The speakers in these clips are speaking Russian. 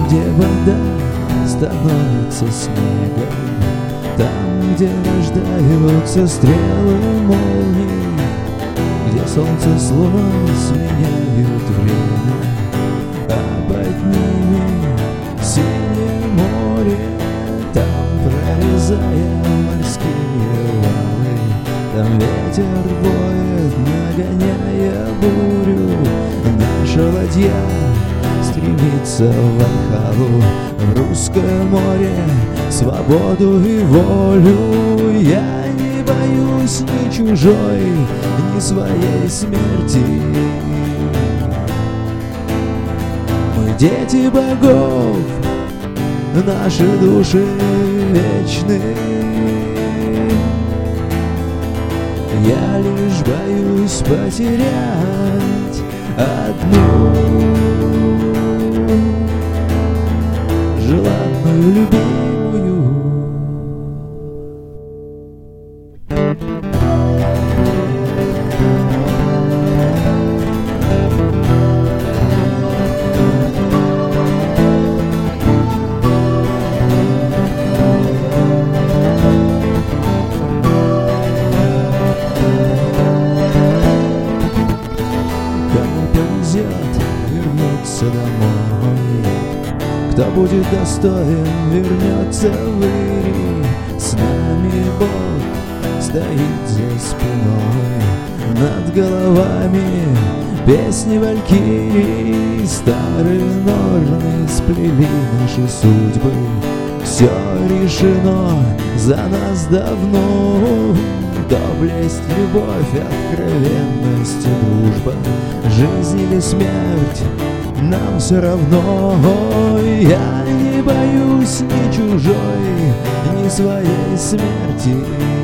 где вода становится снегом, там, где рождаются стрелы молний, где солнце слон сменяют время, а под ними синее море, там, прорезая морские валы, там ветер воет, нагоняя бурю. Наша ладья стремится в Вальхалу, в русское море, свободу и волю. Я не боюсь ни чужой, ни своей смерти. Мы дети богов, наши души вечны. Я лишь боюсь потерять одну желанную, любимую. Вернуться домой, кто будет достоин, вернется в Ири. С нами Бог стоит за спиной, над головами песни валькирий. Старые ножны сплели наши судьбы, все решено за нас давно. Доблесть, любовь, откровенность и дружба, жизнь или смерть, нам все равно. Я не боюсь ни чужой, ни своей смерти.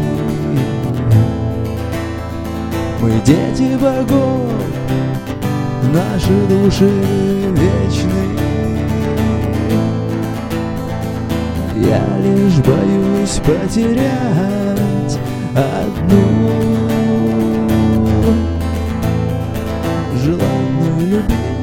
Мы дети богов, наши души вечны. Я лишь боюсь потерять одну желанную, любимую.